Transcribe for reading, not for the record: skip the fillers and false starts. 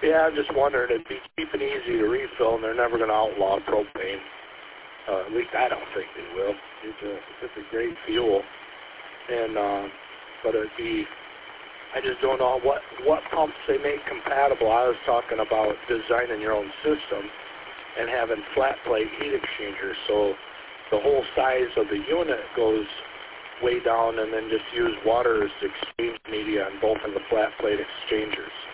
Yeah, I'm just wondering, it'd be cheap and easy to refill, and they're never going to outlaw propane. At least I don't think they will. It's a great fuel, and but it'd be, I just don't know what pumps they make compatible. I was talking about designing your own system and having flat plate heat exchangers, so the whole size of the unit goes way down, and then just use water as the exchange media on both of the flat plate exchangers.